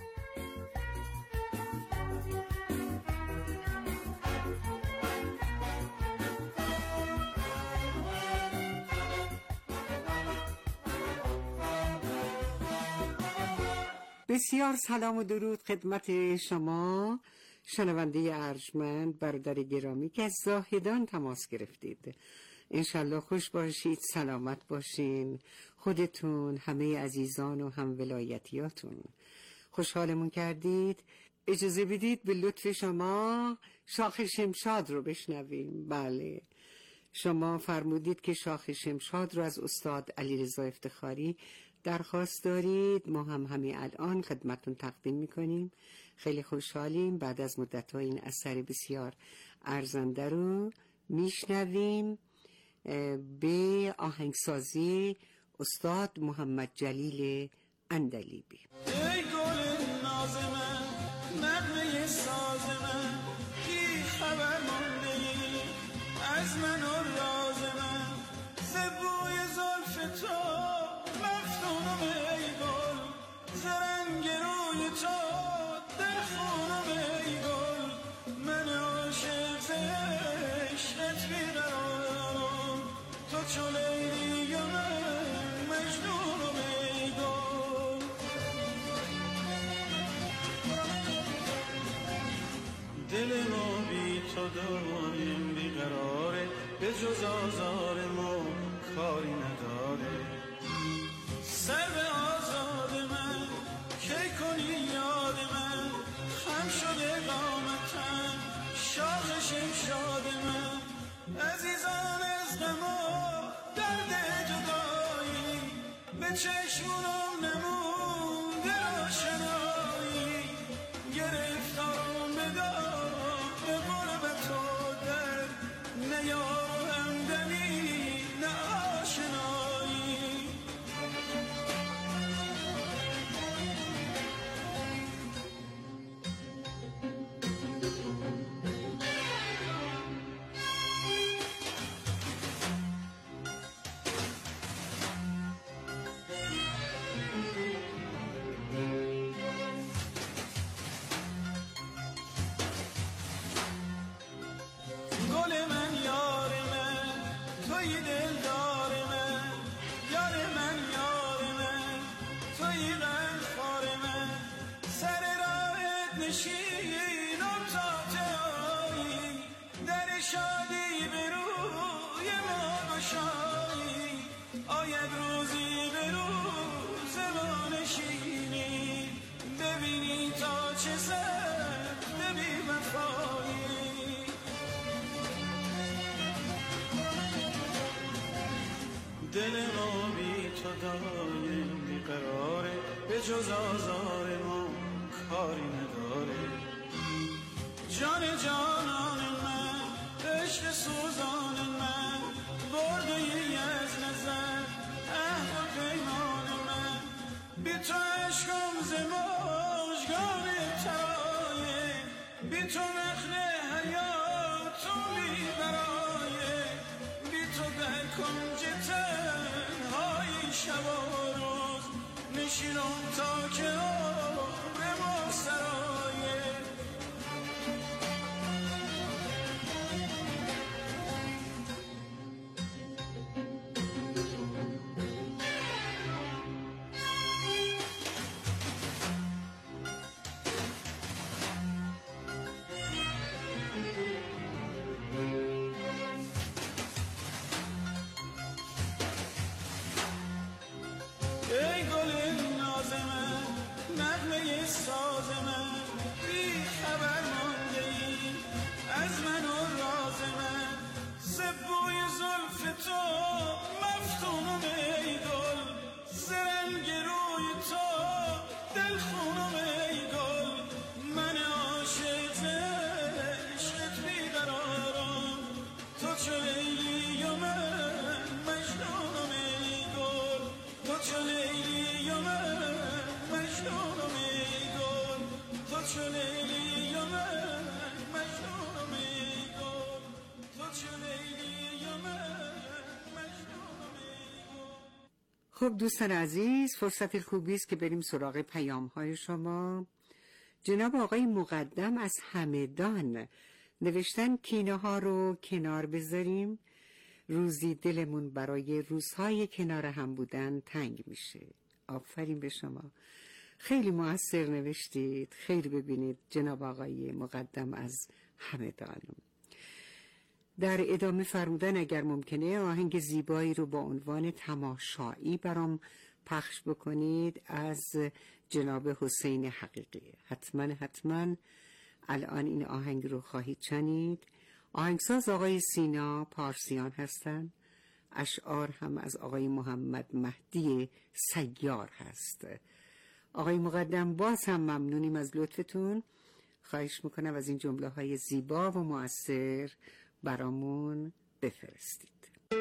بسیار سلام و درود خدمت شما شنونده ارجمند برادر گرامی که از زاهدان تماس گرفتید. انشالله خوش باشید، سلامت باشین، خودتون، همه عزیزان و هم ولایتیاتون. خوشحالمون کردید. اجازه بدید به لطف شما شاخ شمشاد رو بشنویم. بله، شما فرمودید که شاخ شمشاد رو از استاد علیرضا افتخاری درخواست دارید. ما هم همین الان خدمتون تقدیم میکنیم. خیلی خوشحالیم بعد از مدت ها این اثر بسیار ارزنده رو میشنویم به آهنگسازی استاد محمد جلیل اندلیبی. ای گل ناز من، نغمه ساز من، کی خبر مانده از من و راز من، ز بوی زلف تو مفتونم ای گل، ز رنگ روی تو در خونم ای گل، من عاشق ز عشقت بیقرارم، تو چو لیلی و من مجنونم ای گل. دل ما بی تو دایم بیقراره، به جز آزار ما کاری نداره، سر به آزاد من کی کنی یاد من، خم شده قامتم شاخ شمشاد من، عزیزان از غم و درد جدایی به چشمونم نمونده آشنایی، گرفتارم بدار به غربت و در نیار و همدمی نه آشنایی. دایم بیقراره، به جز آزار ما کاری نداره. جان جانان من، عشق سوزان من، برده ای از نظر عهد و پیمان من. بی تو عشقم ز مژگان ترایه، بی تو نخل حیاتم بی برایه، بی تو در کنج تنهای شب و روز نشینم تا که عمر ما سرایه. ای گل ناز من، نغمه ساز من، بی خبر مانده ای از من و راز من. ز بوی زلف تو مفتونم ای گل، ز رنگ روی تو دلخونم ای گل. من عاشق ز عشقت بیقرارم، تو چو لیلی و من مجنونم ای گل. تو چو لیلی و من مجنونم ای گل. تو چو لیلی و من مجنونم ای گل. تو چو لیلی و من مجنونم ای گل. خب دوستان عزیز، فرصت خوبی است که بریم سراغ پیام های شما. جناب آقای مقدم از همدان نوشتن کینه ها رو کنار بذاریم، روزی دلمون برای روزهای کنار هم بودن تنگ میشه. آفرین به شما، خیلی مؤثر نوشتید. خیر ببینید جناب آقای مقدم از همدان. در ادامه فرمودن اگر ممکنه آهنگ زیبایی رو با عنوان تماشایی برام پخش بکنید از جناب حسین حقیقی. حتما حتما الان این آهنگ رو خواهید شنید. آهنگساز آقای سینا پارسیان هستند. اشعار هم از آقای محمد مهدی سیار هست. آقای مقدم باز هم ممنونیم از لطفتون. خواهش میکنم از این جمله های زیبا و مؤثر برامون بفرستید.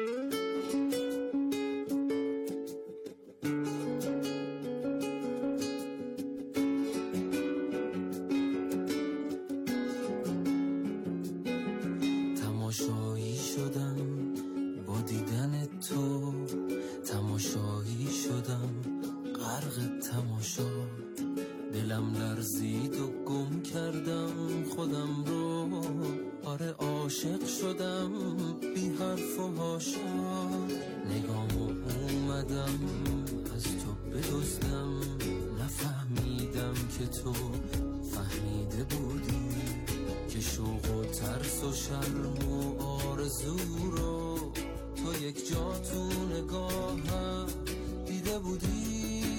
تماشایی شدم با دیدن تو، تماشایی شدم غرق تماشا. دلم لرزید و گم کردم خودم رو، آره عاشق شدم بی حرف و حاشا. نگامو اومدم از تو بدزدم، نفهمیدم که تو فهمیده بودی که شوق و ترس و شرم و آرزو رو تو یک جا تو نگاهم دیده بودی.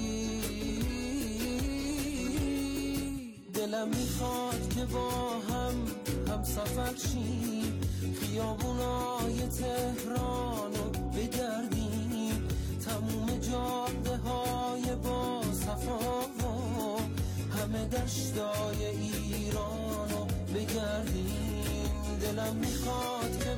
دلم میخواد که با هم هم سفر شیم، خیابونای تهرانو بگردیم، تموم جاده های با صفا و همه دشتای ایرانو بگردیم. دلم میخواد